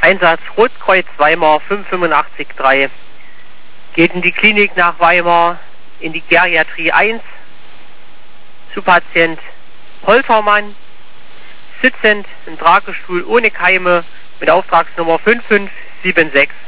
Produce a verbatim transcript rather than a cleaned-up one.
Einsatz Rotkreuz Weimar fünf fünf acht drei. Geht in die Klinik nach Weimar, in die Geriatrie eins, zu Patient Holtermann, sitzend im Tragestuhl ohne Keime mit Auftragsnummer fünf fünf sieben sechs.